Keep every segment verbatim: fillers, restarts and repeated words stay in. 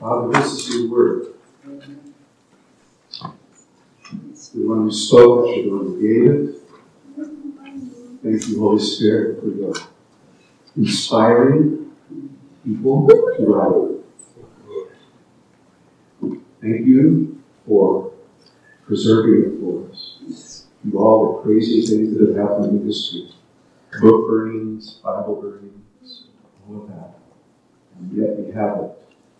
Father, this is your word. The one who spoke, the one who gave it. Thank you, Holy Spirit, for your inspiring people to write. Thank you for preserving it for us. Through all the crazy things that have happened in history. Book burnings, Bible burnings, all of that. And yet we have it.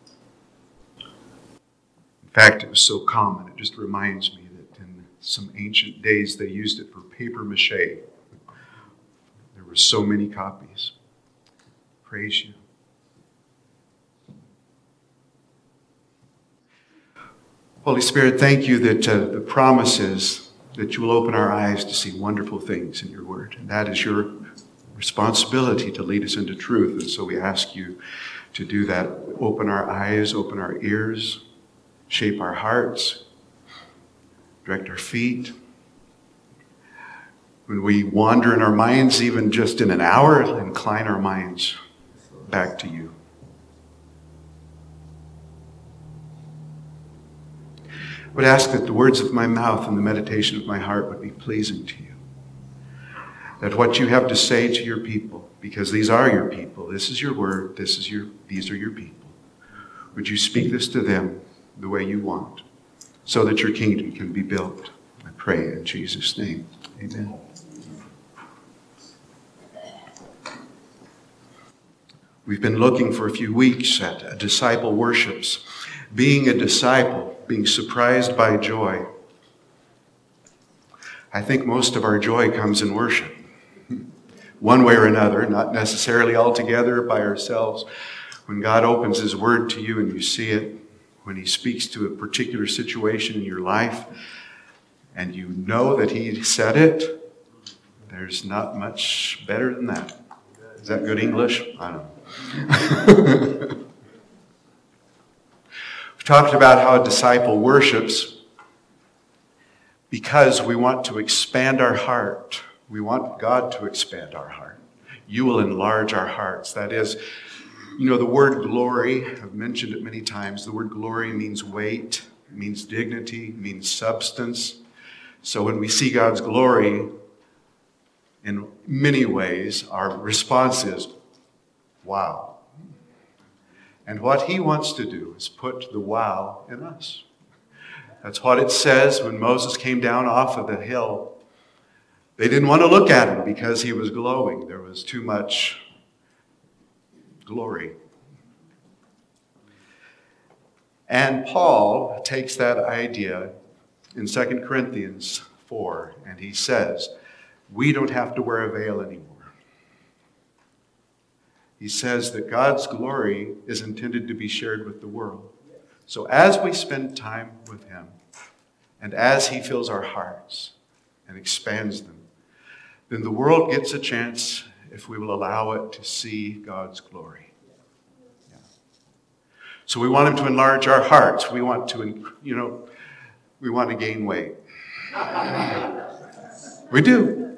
In fact, it was so common, it just reminds me that in some ancient days they used it for paper mache. There were so many copies. Praise you. Holy Spirit, thank you that uh, the promise is that you will open our eyes to see wonderful things in your word. And that is your responsibility to lead us into truth. And so we ask you to do that. Open our eyes, open our ears, shape our hearts, direct our feet. When we wander in our minds, even just in an hour, incline our minds back to you. I would ask that the words of my mouth and the meditation of my heart would be pleasing to you. That what you have to say to your people, because these are your people, this is your word, this is your, these are your people. Would you speak this to them the way you want, so that your kingdom can be built? I pray in Jesus' name. Amen. We've been looking for a few weeks at a disciple worships. Being a disciple, being surprised by joy. I think most of our joy comes in worship. One way or another, not necessarily all together by ourselves. When God opens his word to you and you see it, when he speaks to a particular situation in your life, and you know that he said it, there's not much better than that. Is that good English? I don't know. We've talked about how a disciple worships because we want to expand our heart. We want God to expand our heart. You will enlarge our hearts. That is, you know, the word glory, I've mentioned it many times. The word glory means weight, means dignity, means substance. So when we see God's glory, in many ways, our response is, wow. And what he wants to do is put the wow in us. That's what it says when Moses came down off of the hill. They didn't want to look at him because he was glowing. There was too much glory. And Paul takes that idea in Second Corinthians four, and he says, we don't have to wear a veil anymore. He says that God's glory is intended to be shared with the world. So as we spend time with him, and as he fills our hearts and expands them, then the world gets a chance, if we will allow it, to see God's glory. Yeah. So we want him to enlarge our hearts. We want to, you know, we want to gain weight. We do.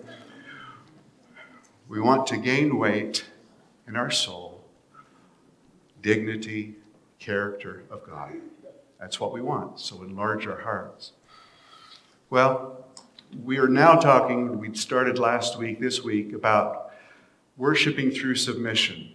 We want to gain weight in our soul, dignity, character of God. That's what we want. So enlarge our hearts. Well, we are now talking, we started last week, this week, about worshiping through submission.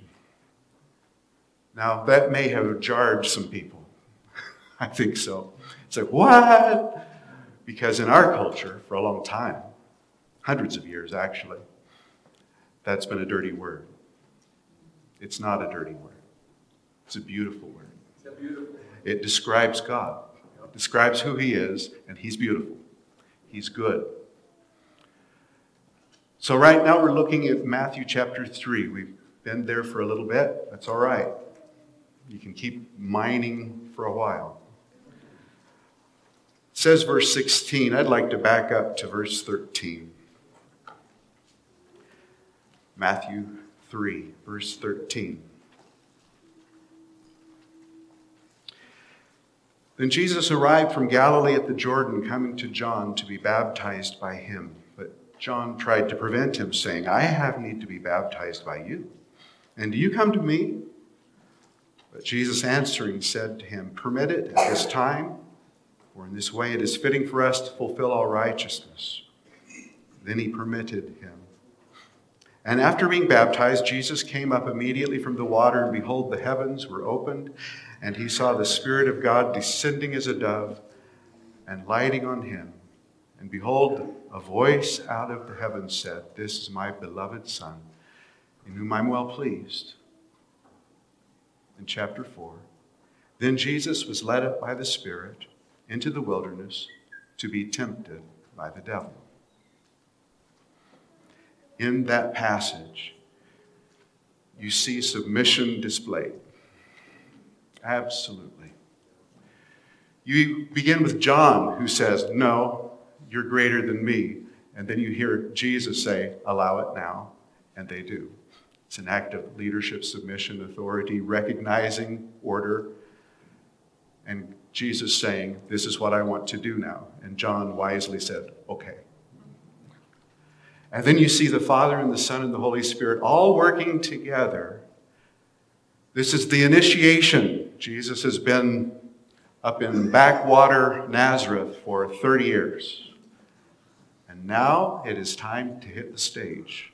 Now, that may have jarred some people. I think so. It's like, what? Because in our culture, for a long time, hundreds of years actually, that's been a dirty word. It's not a dirty word. It's a beautiful word. It's beautiful. It describes God. It describes who he is, and he's beautiful. He's good. So right now we're looking at Matthew chapter three. We've been there for a little bit. That's all right. You can keep mining for a while. It says verse sixteen. I'd like to back up to verse thirteen. Matthew three, verse thirteen. Then Jesus arrived from Galilee at the Jordan, coming to John to be baptized by him. But John tried to prevent him, saying, I have need to be baptized by you, and do you come to me? But Jesus answering said to him, "Permit it at this time, for in this way it is fitting for us to fulfill all righteousness." Then he permitted him. And after being baptized, Jesus came up immediately from the water, and behold, the heavens were opened, and he saw the Spirit of God descending as a dove and lighting on him. And behold, a voice out of the heavens said, "This is my beloved Son, in whom I'm well pleased." In chapter four, then Jesus was led up by the Spirit into the wilderness to be tempted by the devil. In that passage, you see submission displayed. Absolutely. You begin with John, who says, "No, you're greater than me." And then you hear Jesus say, "Allow it now." And they do. It's an act of leadership, submission, authority, recognizing order. And Jesus saying, "This is what I want to do now." And John wisely said, "Okay." And then you see the Father and the Son and the Holy Spirit all working together. This is the initiation. Jesus has been up in backwater Nazareth for thirty years. And now it is time to hit the stage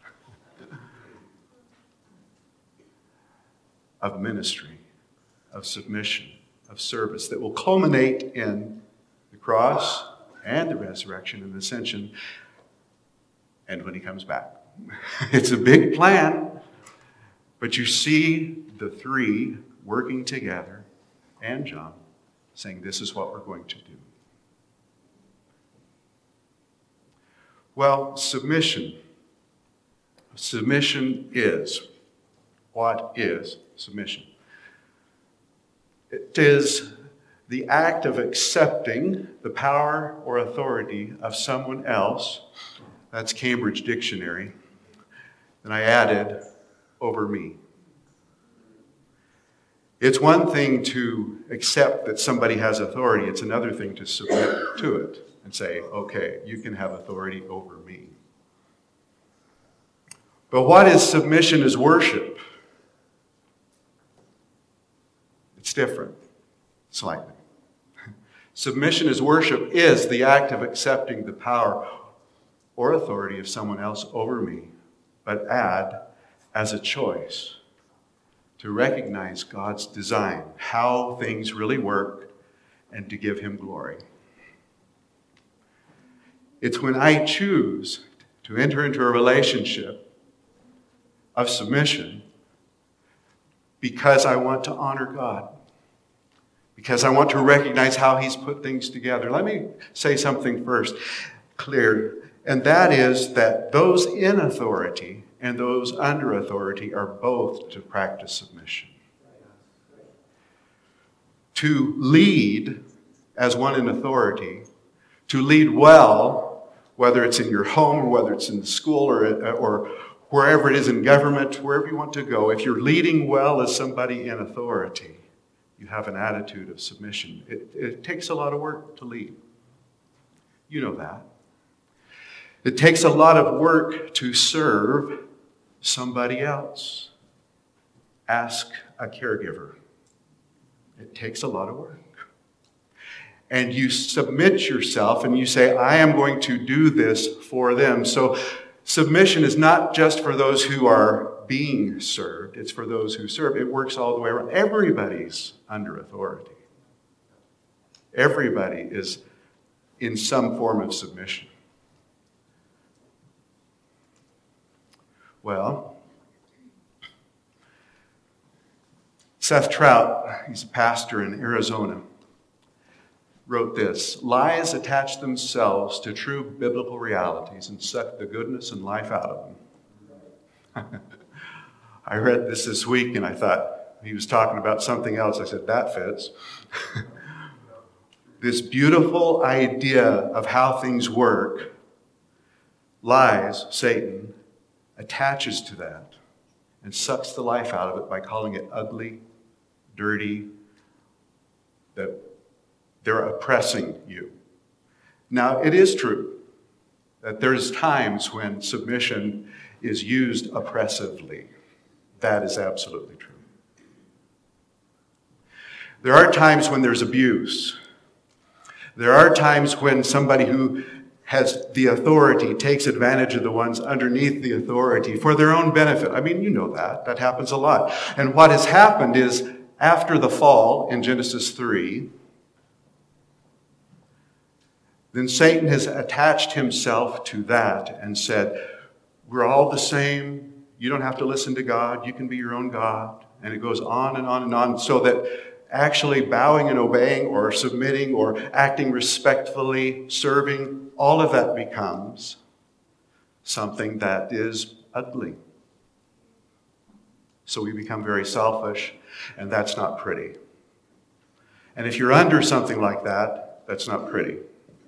of ministry, of submission, of service that will culminate in the cross and the resurrection and the ascension, and when he comes back. It's a big plan, but you see the three working together, and John saying, "This is what we're going to do." Well, submission. Submission is. What is submission? It is the act of accepting the power or authority of someone else. That's Cambridge Dictionary. And I added, "over me." It's one thing to accept that somebody has authority. It's another thing to submit to it and say, "Okay, you can have authority over me." But what is submission is worship. It's different, slightly. Submission as worship is the act of accepting the power or authority of someone else over me, but add as a choice to recognize God's design, how things really work, and to give him glory. It's when I choose to enter into a relationship of submission because I want to honor God, because I want to recognize how he's put things together. Let me say something first clear. And that is that those in authority and those under authority are both to practice submission. To lead as one in authority, to lead well, whether it's in your home or whether it's in the school or, or wherever it is in government, wherever you want to go, if you're leading well as somebody in authority, you have an attitude of submission. It, it takes a lot of work to lead. You know that. It takes a lot of work to serve somebody else. Ask a caregiver. It takes a lot of work. And you submit yourself and you say, "I am going to do this for them." So submission is not just for those who are being served. It's for those who serve. It works all the way around. Everybody's under authority. Everybody is in some form of submission. Well, Seth Trout, he's a pastor in Arizona, wrote this: "Lies attach themselves to true biblical realities and suck the goodness and life out of them." I read this this week and I thought he was talking about something else. I said, that fits. This beautiful idea of how things work, lies, Satan, attaches to that and sucks the life out of it by calling it ugly, dirty, that they're oppressing you. Now, it is true that there's times when submission is used oppressively. That is absolutely true. There are times when there's abuse. There are times when somebody who has the authority takes advantage of the ones underneath the authority for their own benefit. I mean, you know that. That happens a lot. And what has happened is, after the fall in Genesis three, then Satan has attached himself to that and said, we're all the same. You don't have to listen to God. You can be your own God. And it goes on and on and on, so that actually bowing and obeying or submitting or acting respectfully, serving, all of that becomes something that is ugly. So we become very selfish, and that's not pretty. And if you're under something like that, that's not pretty.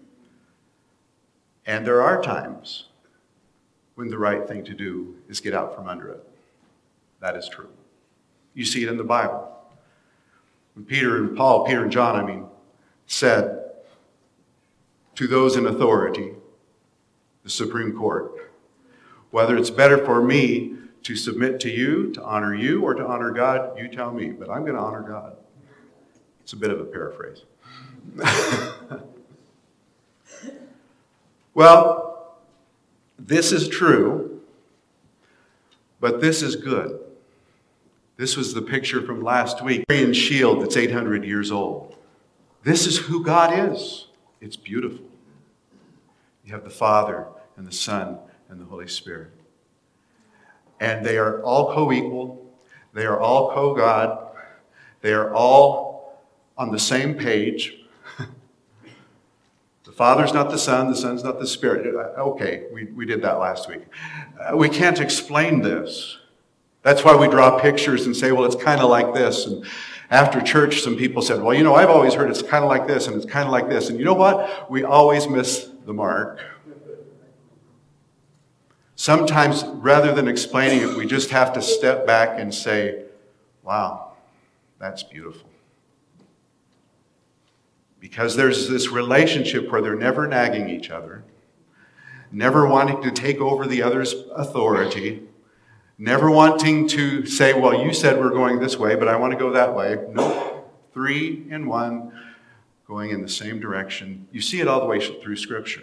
And there are times when the right thing to do is get out from under it. That is true. You see it in the Bible. When Peter and Paul, Peter and John, I mean, said to those in authority, the Supreme Court, whether it's better for me to submit to you, to honor you, or to honor God, you tell me, but I'm going to honor God. It's a bit of a paraphrase. Well, this is true, but this is good. This was the picture from last week. Syrian shield that's eight hundred years old. This is who God is. It's beautiful. You have the Father and the Son and the Holy Spirit. And they are all co-equal. They are all co-God. They are all on the same page. The Father's not the Son, the Son's not the Spirit. Okay, we, we did that last week. Uh, we can't explain this. That's why we draw pictures and say, well, it's kind of like this. And after church, some people said, well, you know, I've always heard it's kind of like this and it's kind of like this. And you know what? We always miss the mark. Sometimes, rather than explaining it, we just have to step back and say, wow, that's beautiful. Because there's this relationship where they're never nagging each other, never wanting to take over the other's authority, never wanting to say, well, you said we're going this way, but I want to go that way. No, three in one, going in the same direction. You see it all the way through Scripture.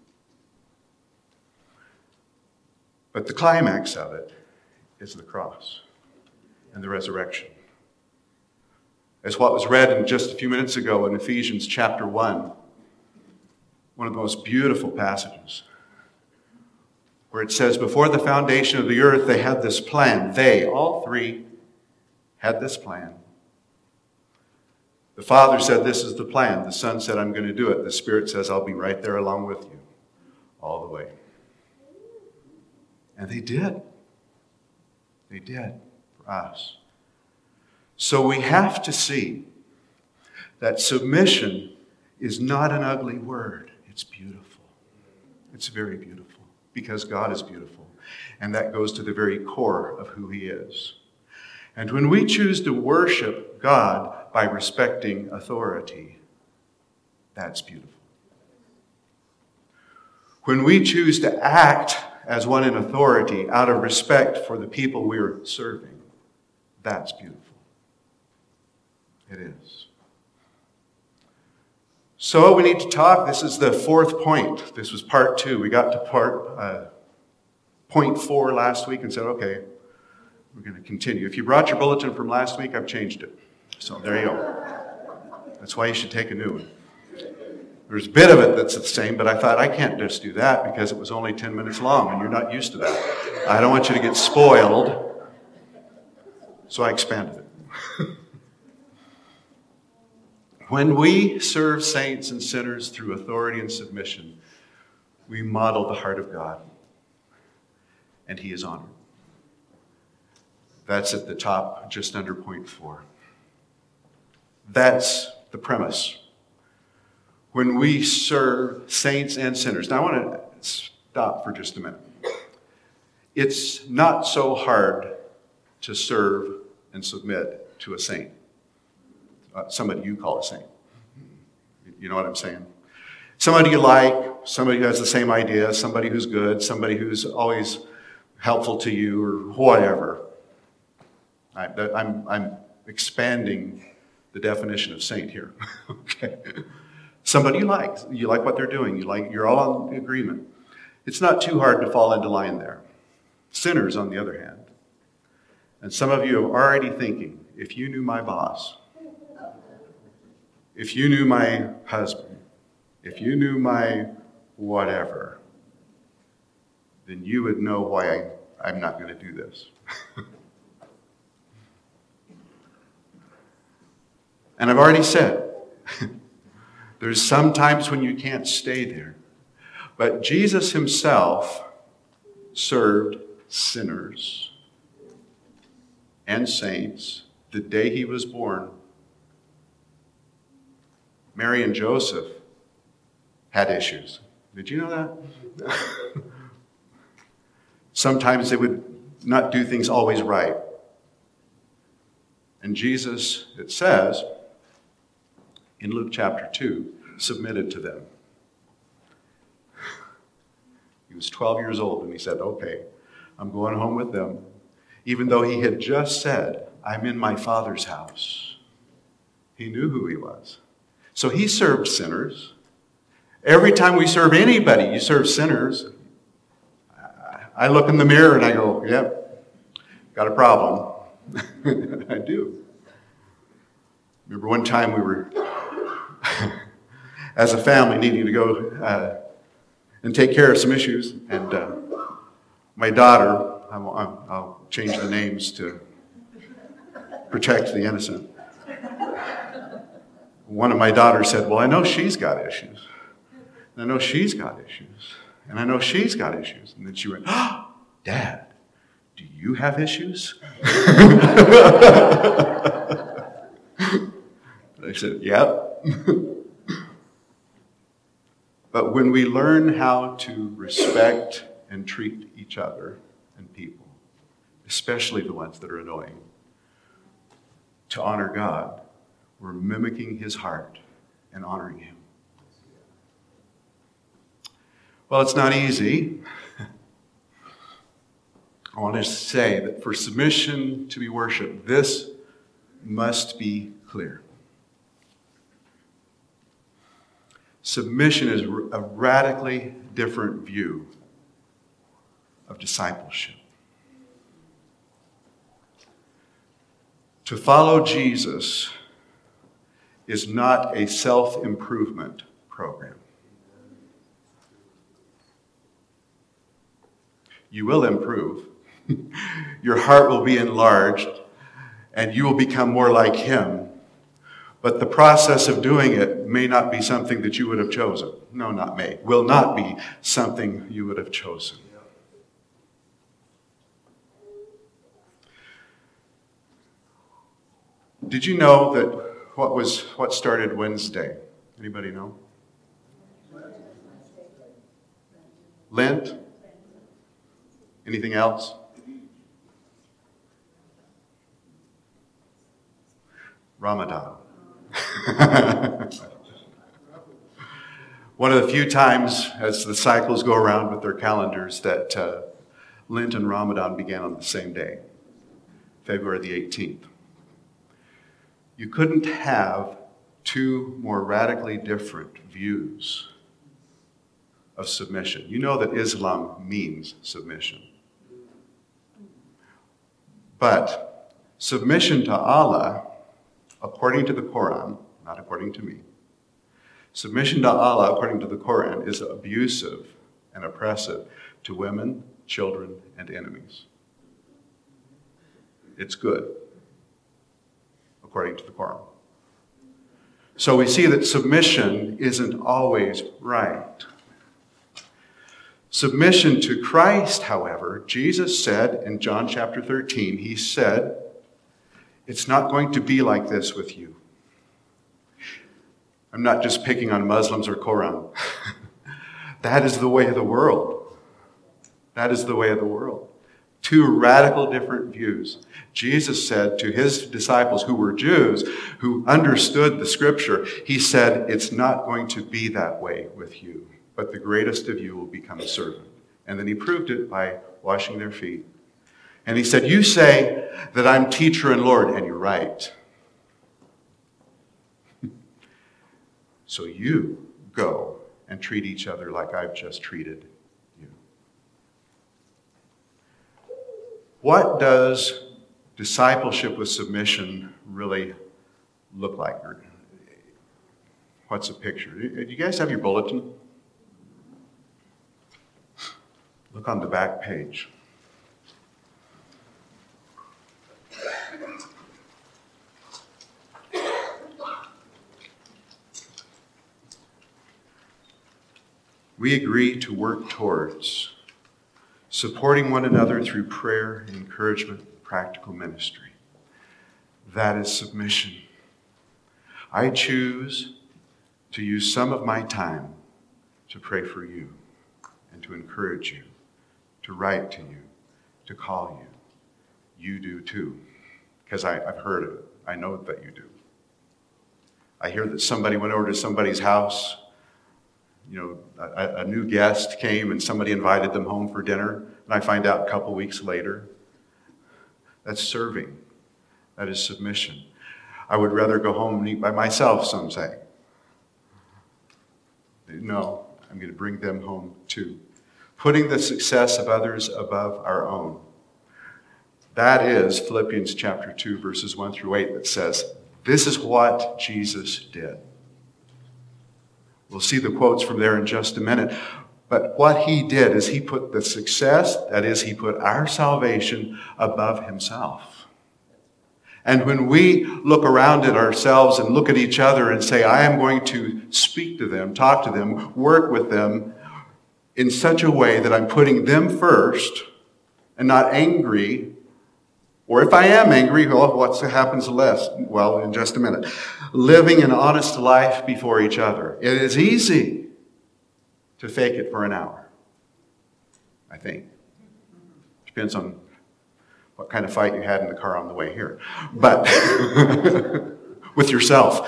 But the climax of it is the cross and the resurrection. As what was read in just a few minutes ago in Ephesians chapter one, one of the most beautiful passages, where it says, before the foundation of the earth, they had this plan. They, all three, had this plan. The Father said, this is the plan. The Son said, I'm going to do it. The Spirit says, I'll be right there along with you all the way. And they did. They did for us. So we have to see that submission is not an ugly word. It's beautiful. It's very beautiful because God is beautiful. And that goes to the very core of who He is. And when we choose to worship God by respecting authority, that's beautiful. When we choose to act as one in authority out of respect for the people we're serving, that's beautiful. It is. So we need to talk. This is the fourth point. This was part two. We got to part uh, point four last week and said, okay, we're going to continue. If you brought your bulletin from last week, I've changed it. So there you go. That's why you should take a new one. There's a bit of it that's the same, but I thought I can't just do that because it was only ten minutes long and you're not used to that. I don't want you to get spoiled. So I expanded it. When we serve saints and sinners through authority and submission, we model the heart of God, and He is honored. That's at the top, just under point four. That's the premise. When we serve saints and sinners. Now I want to stop for just a minute. It's not so hard to serve and submit to a saint. Uh, somebody you call a saint. You know what I'm saying? Somebody you like, somebody who has the same idea, somebody who's good, somebody who's always helpful to you or whatever. I, I'm, I'm expanding the definition of saint here. Okay. Somebody you like. You like what they're doing. You like, you're all in agreement. It's not too hard to fall into line there. Sinners, on the other hand. And some of you are already thinking, if you knew my boss, if you knew my husband, if you knew my whatever, then you would know why I, I'm not going to do this. And I've already said, there's some times when you can't stay there. But Jesus himself served sinners and saints the day he was born. Mary and Joseph had issues. Did you know that? Sometimes they would not do things always right. And Jesus, it says, in Luke chapter two, submitted to them. He was twelve years old and he said, okay, I'm going home with them. Even though he had just said, I'm in my Father's house. He knew who he was. So he served sinners. Every time we serve anybody, you serve sinners. I look in the mirror and I go, yep, got a problem. I do. Remember one time we were, as a family, needing to go uh, and take care of some issues. And uh, my daughter, I'll, I'll change the names to protect the innocent. One of my daughters said, well, I know she's got issues. And I know she's got issues. And I know she's got issues. And then she went, oh, Dad, do you have issues? I said, yep. But when we learn how to respect and treat each other and people, especially the ones that are annoying, to honor God, we're mimicking his heart and honoring him. Well, it's not easy. I want to say that for submission to be worship, this must be clear. Submission is a radically different view of discipleship. To follow Jesus is not a self-improvement program. You will improve. Your heart will be enlarged, and you will become more like him. But the process of doing it may not be something that you would have chosen. No, not may. Will not be something you would have chosen. Did you know that what was what started Wednesday? Anybody know? Lent? Anything else? Ramadan. One of the few times as the cycles go around with their calendars that uh, Lent and Ramadan began on the same day, February the eighteenth. You couldn't have two more radically different views of submission. You know that Islam means submission. But submission to Allah, according to the Quran, not according to me, submission to Allah, according to the Quran, is abusive and oppressive to women, children, and enemies. It's good, according to the Quran. So we see that submission isn't always right. Submission to Christ, however, Jesus said in John chapter thirteen, he said, it's not going to be like this with you. I'm not just picking on Muslims or Quran. That is the way of the world. That is the way of the world. Two radical different views. Jesus said to his disciples who were Jews, who understood the scripture, he said, it's not going to be that way with you, but the greatest of you will become a servant. And then he proved it by washing their feet. And he said, you say that I'm teacher and Lord, and you're right. So you go and treat each other like I've just treated you. What does discipleship with submission really look like? What's the picture? Do you guys have your bulletin? Look on the back page. We agree to work towards supporting one another through prayer, encouragement, and practical ministry. That is submission. I choose to use some of my time to pray for you and to encourage you, to write to you, to call you. You do too, because I've heard it. I know that you do. I hear that somebody went over to somebody's house. You know, a, a new guest came and somebody invited them home for dinner, and I find out a couple weeks later. That's serving. That is submission. I would rather go home and eat by myself, some say. No, I'm going to bring them home too. Putting the success of others above our own. That is Philippians chapter two, verses one through eight, that says, this is what Jesus did. We'll see the quotes from there in just a minute. But what he did is he put the success, that is, he put our salvation above himself. And when we look around at ourselves and look at each other and say, I am going to speak to them, talk to them, work with them in such a way that I'm putting them first and not angry. Or if I am angry, well, what happens less? Well, in just a minute. Living an honest life before each other. It is easy to fake it for an hour, I think. Depends on what kind of fight you had in the car on the way here. But with yourself.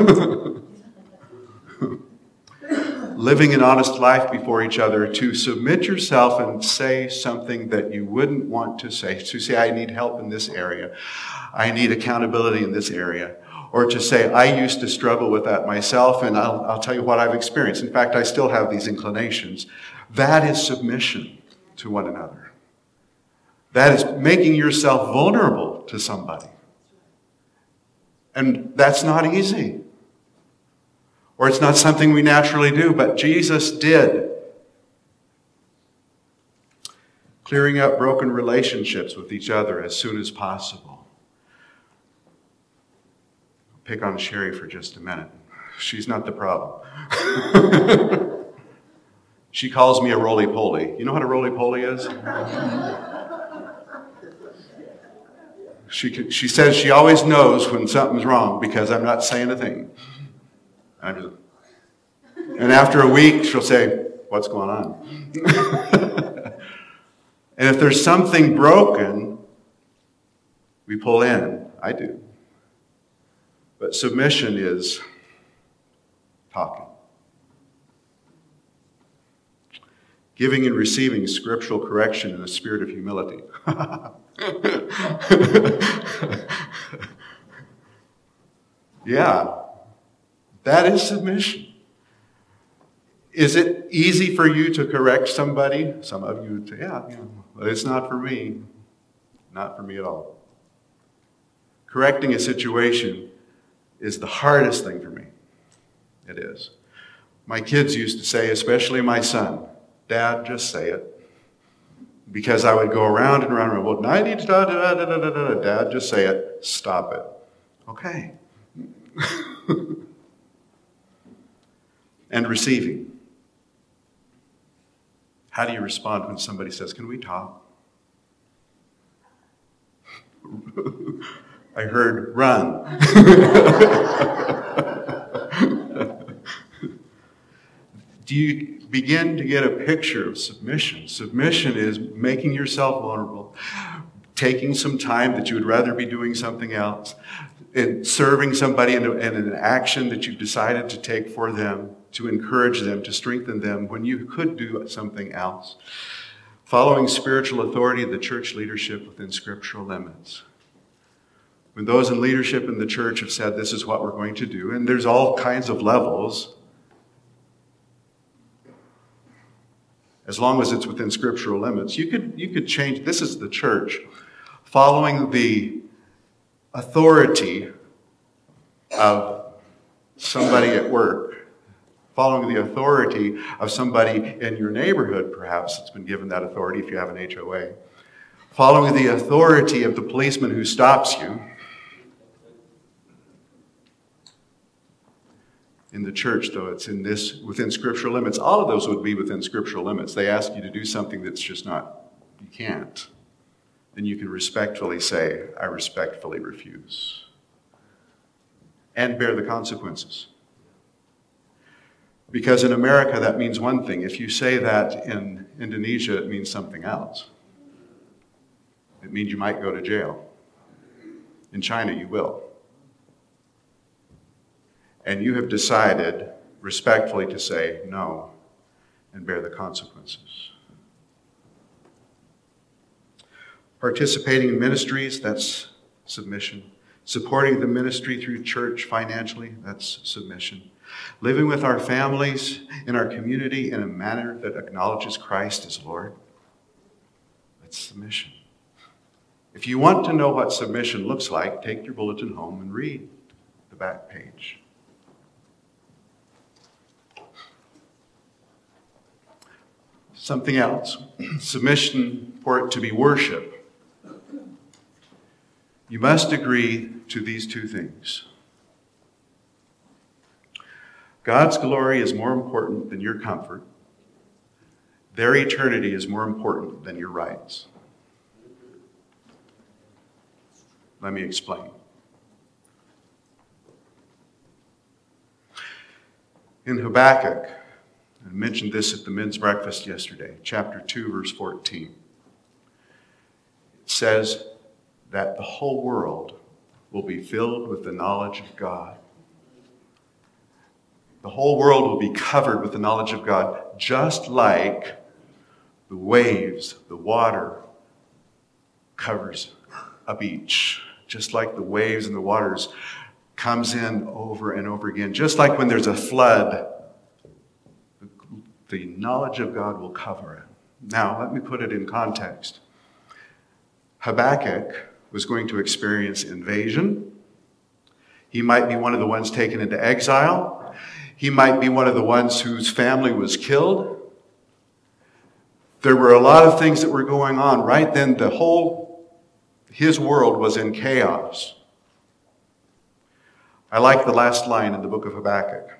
Living an honest life before each other, to submit yourself and say something that you wouldn't want to say. To say, I need help in this area. I need accountability in this area. Or to say, I used to struggle with that myself, and I'll, I'll tell you what I've experienced. In fact, I still have these inclinations. That is submission to one another. That is making yourself vulnerable to somebody. And that's not easy. Or it's not something we naturally do, but Jesus did. Clearing up broken relationships with each other as soon as possible. I'll pick on Sherry for just a minute. She's not the problem. She calls me a roly-poly. You know what a roly-poly is? She, she says she always knows when something's wrong because I'm not saying a thing. I'm just, and after a week, she'll say, what's going on? And if there's something broken, we pull in. I do. But submission is talking. Giving and receiving scriptural correction in a spirit of humility. Yeah. That is submission. Is it easy for you to correct somebody? Some of you would say, yeah, yeah, but it's not for me. Not for me at all. Correcting a situation is the hardest thing for me. It is. My kids used to say, especially my son, Dad, just say it. Because I would go around and around and around, well, I need to, da, da, da, da, da, da, da. Dad, just say it. Stop it. Okay. And receiving. How do you respond when somebody says, can we talk? I heard, run. Do you begin to get a picture of submission? Submission is making yourself vulnerable, taking some time that you would rather be doing something else, and serving somebody in, a, in an action that you've decided to take for them, to encourage them, to strengthen them when you could do something else. Following spiritual authority of the church leadership within scriptural limits. When those in leadership in the church have said this is what we're going to do, and there's all kinds of levels, as long as it's within scriptural limits, you could, you could change. This is the church following the authority of somebody at work, following the authority of somebody in your neighborhood, perhaps that's been given that authority if you have an H O A, following the authority of the policeman who stops you. In the church, though, it's in this, within scriptural limits. All of those would be within scriptural limits. They ask you to do something that's just not, you can't. Then you can respectfully say, I respectfully refuse. And bear the consequences. Because in America, that means one thing. If you say that in Indonesia, it means something else. It means you might go to jail. In China, you will. And you have decided respectfully to say no and bear the consequences. Participating in ministries, that's submission. Supporting the ministry through church financially, that's submission. Living with our families in our community in a manner that acknowledges Christ as Lord, that's submission. If you want to know what submission looks like, take your bulletin home and read the back page. Something else. Submission for it to be worship. You must agree to these two things. God's glory is more important than your comfort. Their eternity is more important than your rights. Let me explain. In Habakkuk, I mentioned this at the men's breakfast yesterday, chapter two, verse fourteen. It says that the whole world will be filled with the knowledge of God. The whole world will be covered with the knowledge of God, just like the waves, the water covers a beach. Just like the waves and the waters comes in over and over again. Just like when there's a flood, the knowledge of God will cover it. Now, let me put it in context. Habakkuk was going to experience invasion. He might be one of the ones taken into exile. He might be one of the ones whose family was killed. There were a lot of things that were going on. Right then, the whole, his world was in chaos. I like the last line in the book of Habakkuk.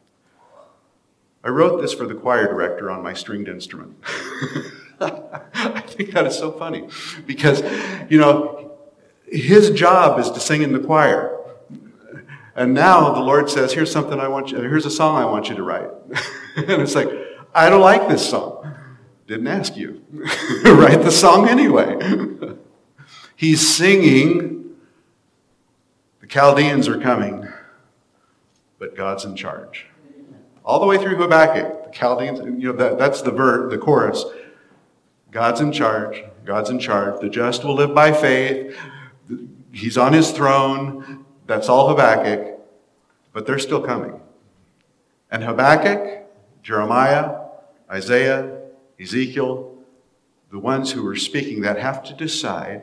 I wrote this for the choir director on my stringed instrument. I think that is so funny because, you know, his job is to sing in the choir. And now the Lord says, here's something I want you, here's a song I want you to write. And it's like, I don't like this song. Didn't ask you. Write the song anyway. He's singing, the Chaldeans are coming, but God's in charge. All the way through Habakkuk, the Chaldeans, you know, that, that's the ver, the chorus. God's in charge. God's in charge. The just will live by faith. He's on his throne. That's all Habakkuk. But they're still coming. And Habakkuk, Jeremiah, Isaiah, Ezekiel, the ones who are speaking that have to decide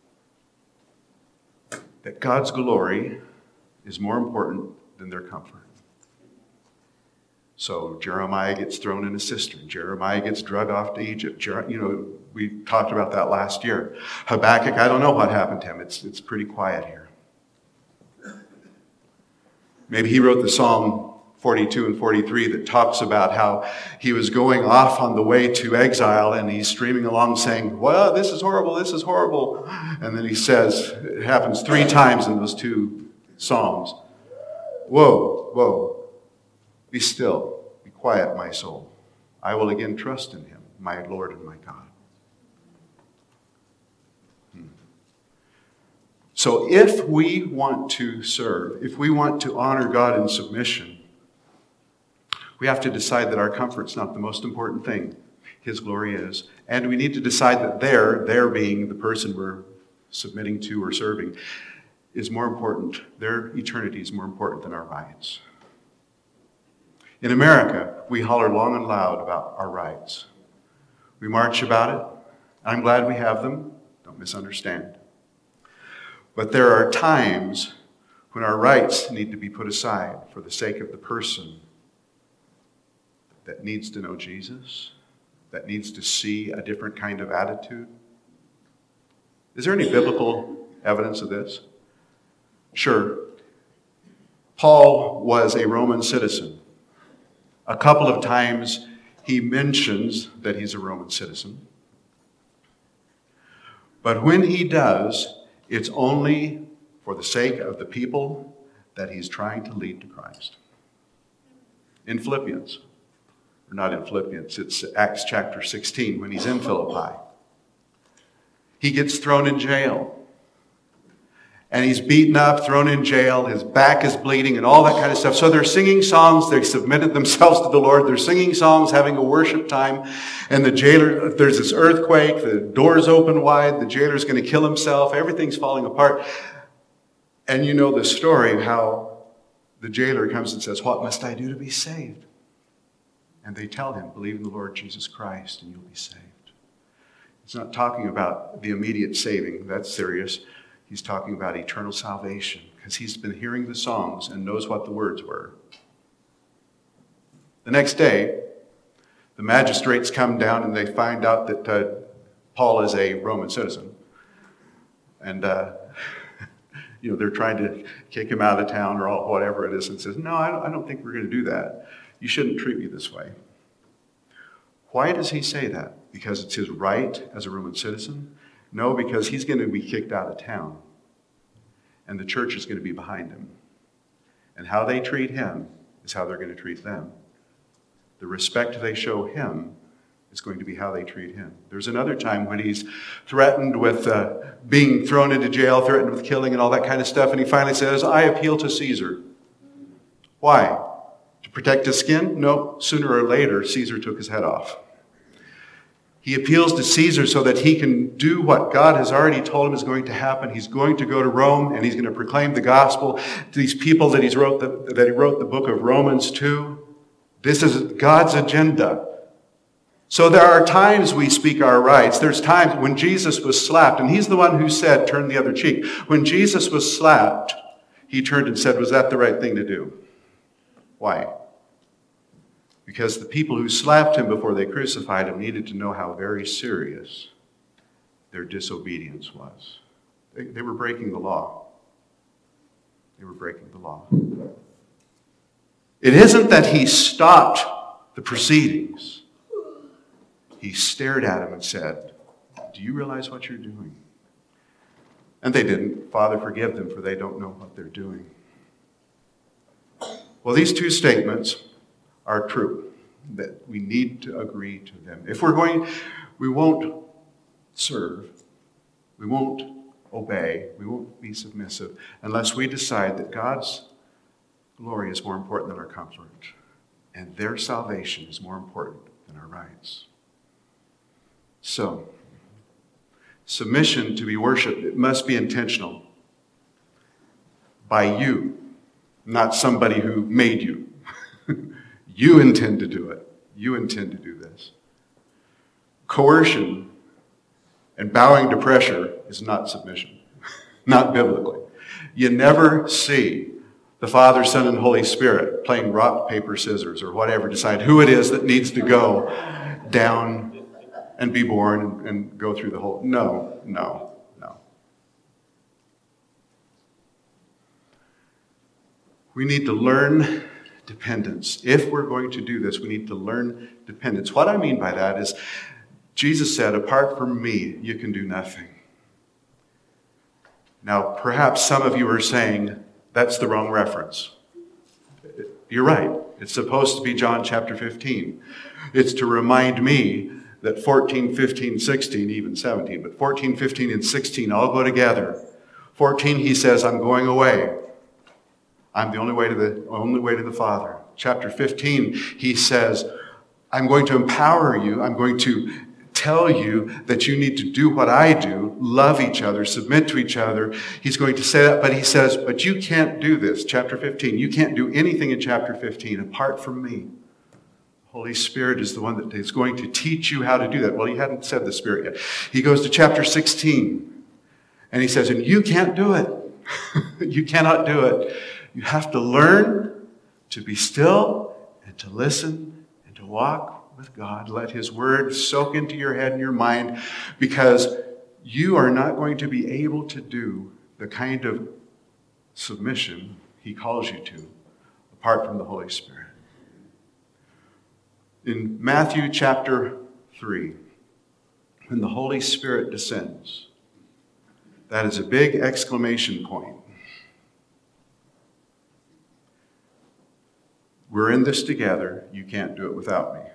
that God's glory is more important than their comfort. So Jeremiah gets thrown in a cistern. Jeremiah gets dragged off to Egypt. Jer- you know, we talked about that last year. Habakkuk, I don't know what happened to him. It's, it's pretty quiet here. Maybe he wrote the Psalm forty-two and forty-three that talks about how he was going off on the way to exile and he's streaming along saying, well, this is horrible, this is horrible. And then he says, it happens three times in those two Psalms. Whoa, whoa. Be still, be quiet, my soul. I will again trust in him, my Lord and my God. Hmm. So if we want to serve, if we want to honor God in submission, we have to decide that our comfort's not the most important thing. His glory is. And we need to decide that there, there being the person we're submitting to or serving, is more important, their eternity is more important than our rights. In America, we holler long and loud about our rights. We march about it. I'm glad we have them. Don't misunderstand. But there are times when our rights need to be put aside for the sake of the person that needs to know Jesus, that needs to see a different kind of attitude. Is there any biblical evidence of this? Sure. Paul was a Roman citizen. A couple of times he mentions that he's a Roman citizen. But when he does, it's only for the sake of the people that he's trying to lead to Christ. In Philippians, or not in Philippians, it's Acts chapter sixteen when he's in Philippi. He gets thrown in jail. And he's beaten up, thrown in jail, his back is bleeding and all that kind of stuff. So they're singing songs, they submitted themselves to the Lord, they're singing songs, having a worship time, and the jailer, there's this earthquake, the doors open wide, the jailer's going to kill himself, everything's falling apart. And you know the story of how the jailer comes and says, "What must I do to be saved?" And they tell him, "Believe in the Lord Jesus Christ and you'll be saved." He's not talking about the immediate saving, that's serious. He's talking about eternal salvation because he's been hearing the songs and knows what the words were. The next day, the magistrates come down and they find out that uh, Paul is a Roman citizen. And, uh, you know, they're trying to kick him out of town or all, whatever it is, and says, "No, I don't, I don't think we're going to do that. You shouldn't treat me this way." Why does he say that? Because it's his right as a Roman citizen? No, because he's going to be kicked out of town. And the church is going to be behind him. And how they treat him is how they're going to treat them. The respect they show him is going to be how they treat him. There's another time when he's threatened with uh, being thrown into jail, threatened with killing and all that kind of stuff. And he finally says, "I appeal to Caesar." Why? To protect his skin? No, sooner or later, Caesar took his head off. He appeals to Caesar so that he can do what God has already told him is going to happen. He's going to go to Rome and he's going to proclaim the gospel to these people that he's wrote the, that he wrote the book of Romans to. This is God's agenda. So there are times we speak our rights. There's times when Jesus was slapped, and he's the one who said, "Turn the other cheek." When Jesus was slapped, he turned and said, "Was that the right thing to do?" Why? Because the people who slapped him before they crucified him needed to know how very serious their disobedience was. They, they were breaking the law. They were breaking the law. It isn't that he stopped the proceedings. He stared at him and said, "Do you realize what you're doing?" And they didn't. "Father, forgive them, for they don't know what they're doing." Well, these two statements are true, that we need to agree to them. If we're going, we won't serve, we won't obey, we won't be submissive unless we decide that God's glory is more important than our comfort, and their salvation is more important than our rights. So, submission to be worshipped, it must be intentional by you, not somebody who made you. You intend to do it. You intend to do this. Coercion and bowing to pressure is not submission, not biblically. You never see the Father, Son, and Holy Spirit playing rock, paper, scissors, or whatever, decide who it is that needs to go down and be born and, and go through the whole. No, no, no. We need to learn dependence. If we're going to do this, we need to learn dependence. What I mean by that is, Jesus said, "Apart from me, you can do nothing." Now, perhaps some of you are saying, that's the wrong reference. You're right. It's supposed to be John chapter fifteen. It's to remind me that fourteen, fifteen, sixteen, even seventeen, but fourteen, fifteen, and sixteen all go together. fourteen, he says, "I'm going away. I'm the only way to the only way to the Father." Chapter fifteen, he says, "I'm going to empower you. I'm going to tell you that you need to do what I do, love each other, submit to each other. He's going to say that, but he says, but you can't do this. Chapter fifteen, you can't do anything in chapter fifteen apart from me. The Holy Spirit is the one that is going to teach you how to do that. Well, he hadn't said the Spirit yet. He goes to chapter sixteen, and he says, and you can't do it. You cannot do it. You have to learn to be still and to listen and to walk with God. Let his word soak into your head and your mind, because you are not going to be able to do the kind of submission he calls you to apart from the Holy Spirit. In Matthew chapter three, when the Holy Spirit descends, that is a big exclamation point. We're in this together. You can't do it without me.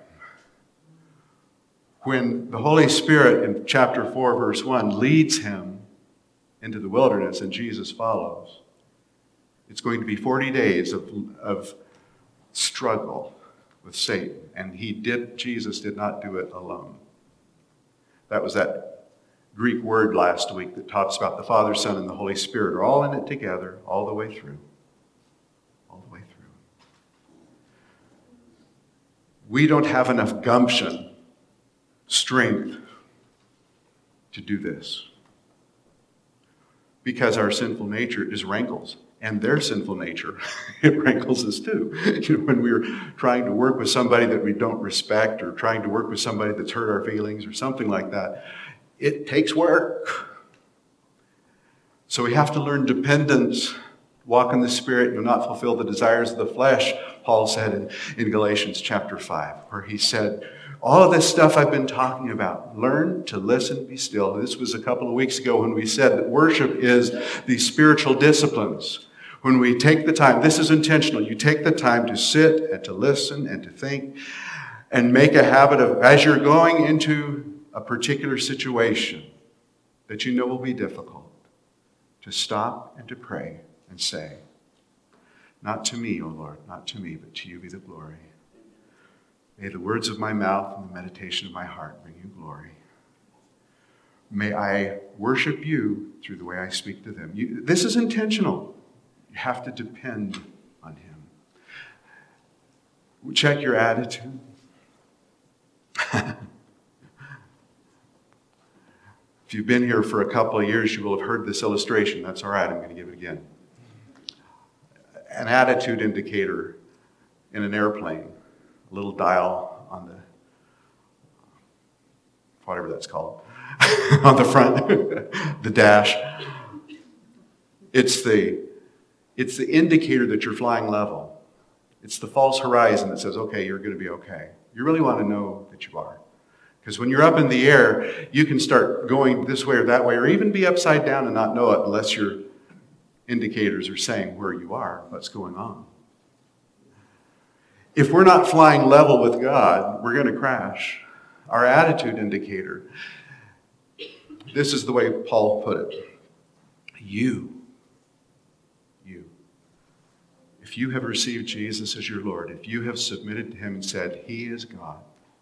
When the Holy Spirit in chapter four, verse one, leads him into the wilderness and Jesus follows, it's going to be forty days of, of struggle with Satan. And he did, Jesus did not do it alone. That was that Greek word last week that talks about the Father, Son, and the Holy Spirit are all in it together, all the way through. All the way through. We don't have enough gumption, strength to do this, because our sinful nature is rankles, and their sinful nature, it rankles us too. You know, when we're trying to work with somebody that we don't respect, or trying to work with somebody that's hurt our feelings or something like that, it takes work. So we have to learn dependence, walk in the Spirit, and not fulfill the desires of the flesh, Paul said in, in Galatians chapter five, where he said, all of this stuff I've been talking about, learn to listen, be still. This was a couple of weeks ago when we said that worship is these spiritual disciplines. When we take the time, this is intentional, you take the time to sit and to listen and to think and make a habit of, as you're going into a particular situation that you know will be difficult, to stop and to pray and say, not to me, O Lord, not to me, but to you be the glory. May the words of my mouth and the meditation of my heart bring you glory. May I worship you through the way I speak to them. You, this is intentional. You have to depend on him. Check your attitude. If you've been here for a couple of years, you will have heard this illustration. That's all right, I'm going to give it again. An attitude indicator in an airplane, a little dial on the, whatever that's called, on the front, the dash. It's the, it's the indicator that you're flying level. It's the false horizon that says, okay, you're going to be okay. You really want to know that you are. Because when you're up in the air, you can start going this way or that way, or even be upside down and not know it unless your indicators are saying where you are, what's going on. If we're not flying level with God, we're going to crash. Our attitude indicator, this is the way Paul put it. You, you, if you have received Jesus as your Lord, if you have submitted to him and said, he is God,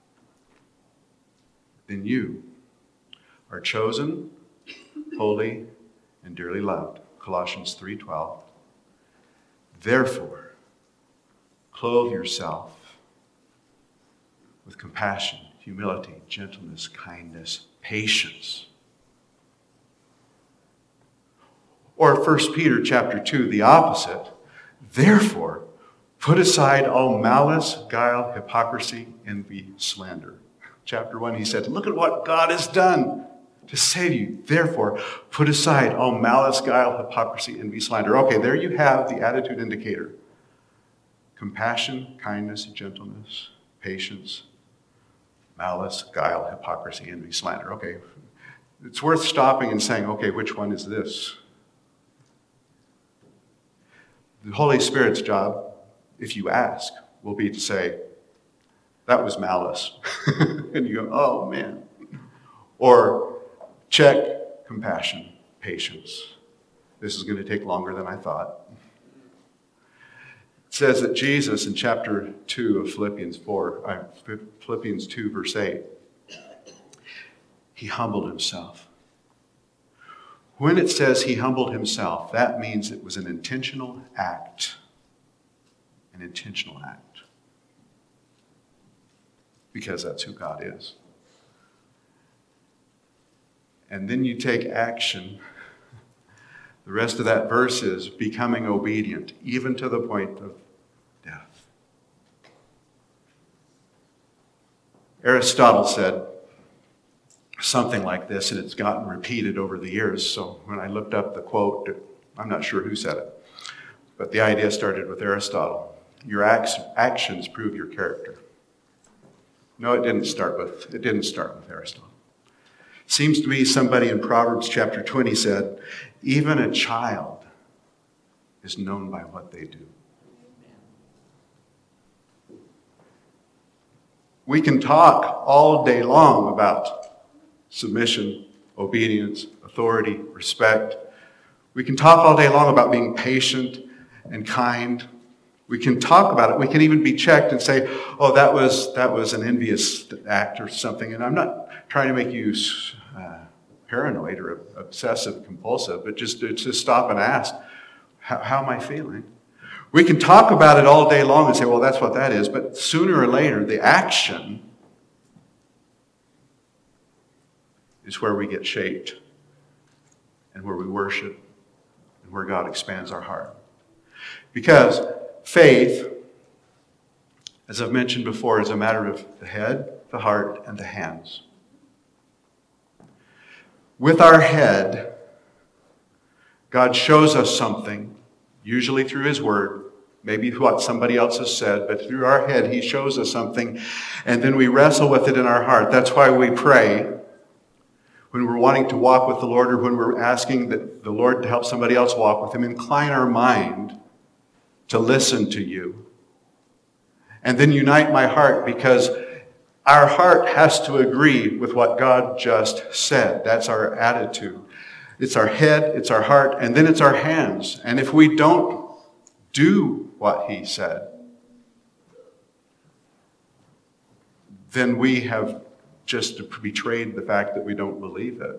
then you are chosen, holy, and dearly loved. Colossians three twelve. Therefore, clothe yourself with compassion, humility, gentleness, kindness, patience. Or First Peter chapter two, the opposite. Therefore, put aside all malice, guile, hypocrisy, envy, slander. Chapter one, he said, look at what God has done to save you. Therefore, put aside all malice, guile, hypocrisy, envy, slander. Okay, there you have the attitude indicator. Compassion, kindness, gentleness, patience, malice, guile, hypocrisy, envy, slander. Okay, it's worth stopping and saying, okay, which one is this? The Holy Spirit's job, if you ask, will be to say, that was malice. And you go, oh man. Or check, compassion, patience. This is going to take longer than I thought. It says that Jesus in chapter two of Philippians four, uh, Philippians two verse eight, he humbled himself. When it says he humbled himself, that means it was an intentional act. An intentional act. Because that's who God is. And then you take action. The rest of that verse is becoming obedient, even to the point of death. Aristotle said something like this, and it's gotten repeated over the years. So when I looked up the quote, I'm not sure who said it, but the idea started with Aristotle. Your acts, actions prove your character. No, it didn't start with, it didn't start with Aristotle. Seems to me somebody in Proverbs chapter twenty said, even a child is known by what they do. We can talk all day long about submission, obedience, authority, respect. We can talk all day long about being patient and kind. We can talk about it. We can even be checked and say, oh, that was that was an envious act or something. And I'm not trying to make you uh, paranoid or obsessive compulsive, but just to, to stop and ask, how, how am I feeling? We can talk about it all day long and say, well, that's what that is. But sooner or later, the action is where we get shaped and where we worship and where God expands our heart. Because faith, as I've mentioned before, is a matter of the head, the heart, and the hands. With our head, God shows us something, usually through His Word, maybe what somebody else has said, but through our head, He shows us something, and then we wrestle with it in our heart. That's why we pray when we're wanting to walk with the Lord, or when we're asking that the Lord to help somebody else walk with Him. Incline our mind to listen to you. And then unite my heart, because our heart has to agree with what God just said. That's our attitude. It's our head, it's our heart, and then it's our hands. And if we don't do what He said, then we have just betrayed the fact that we don't believe it.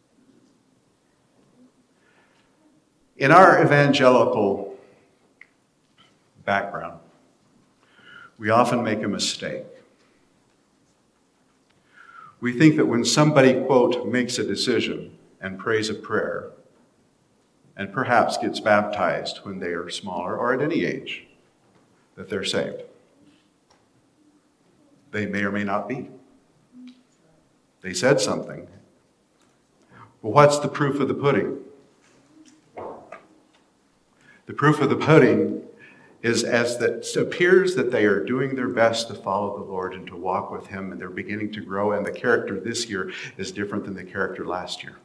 In our evangelical background, we often make a mistake. We think that when somebody, quote, makes a decision and prays a prayer, and perhaps gets baptized when they are smaller or at any age, that they're saved. They may or may not be. They said something. Well, what's the proof of the pudding? The proof of the pudding is as that it appears that they are doing their best to follow the Lord and to walk with Him, and they're beginning to grow, and the character this year is different than the character last year.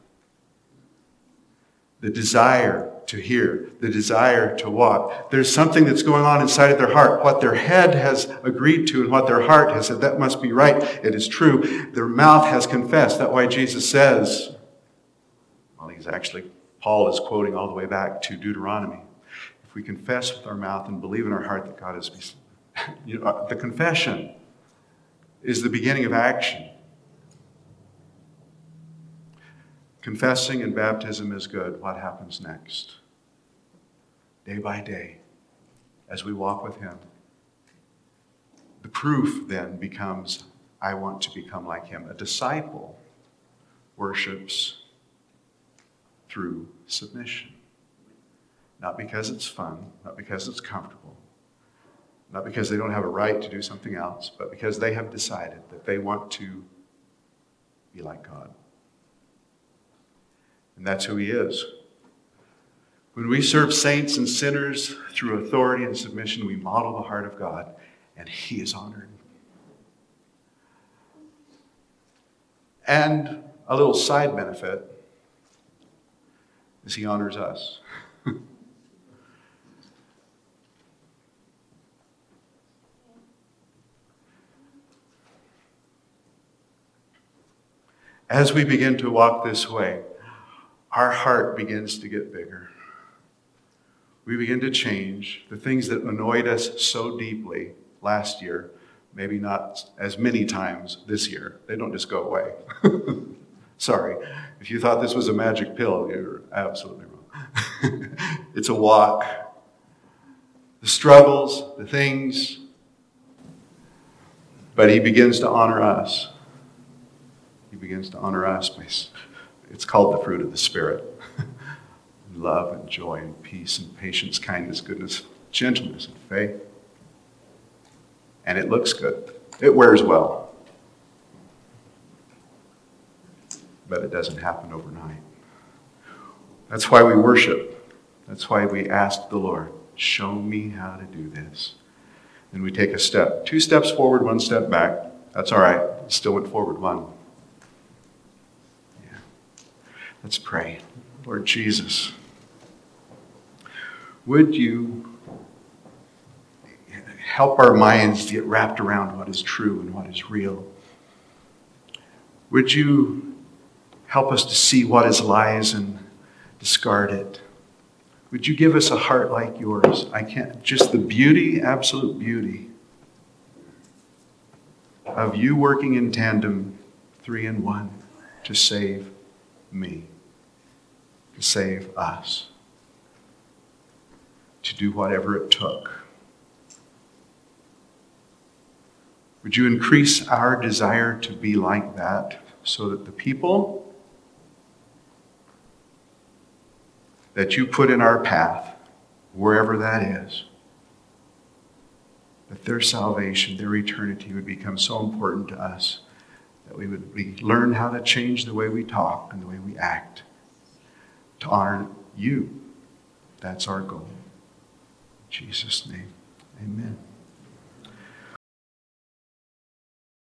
The desire to hear, the desire to walk. There's something that's going on inside of their heart. What their head has agreed to and what their heart has said, that must be right. It is true. Their mouth has confessed. That's why Jesus says, well, he's actually, Paul is quoting all the way back to Deuteronomy. If we confess with our mouth and believe in our heart that God is, you know, the confession is the beginning of action. Confessing and baptism is good. What happens next? Day by day, as we walk with Him, the proof then becomes, I want to become like Him. A disciple worships through submission. Not because it's fun, not because it's comfortable, not because they don't have a right to do something else, but because they have decided that they want to be like God. And that's who He is. When we serve saints and sinners through authority and submission, we model the heart of God, and He is honored. And a little side benefit is He honors us. As we begin to walk this way, our heart begins to get bigger. We begin to change. The things that annoyed us so deeply last year, maybe not as many times this year, they don't just go away. Sorry, if you thought this was a magic pill, you're absolutely wrong. It's a walk. The struggles, the things, but he begins to honor us. He begins to honor us. By, it's called the fruit of the Spirit. Love and joy and peace and patience, kindness, goodness, gentleness and faith. And it looks good. It wears well. But it doesn't happen overnight. That's why we worship. That's why we ask the Lord, show me how to do this. Then we take a step. Two steps forward, one step back. That's all right. Still went forward one. Yeah. Let's pray. Lord Jesus, would you help our minds get wrapped around what is true and what is real? Would you help us to see what is lies and discard it? Would you give us a heart like yours? I can't, just the beauty, absolute beauty of you working in tandem, three in one, to save me, to save us, to do whatever it took. Would you increase our desire to be like that so that the people that you put in our path, wherever that is, that their salvation, their eternity would become so important to us that we would we learn how to change the way we talk and the way we act to honor you. That's our goal. In Jesus' name, amen.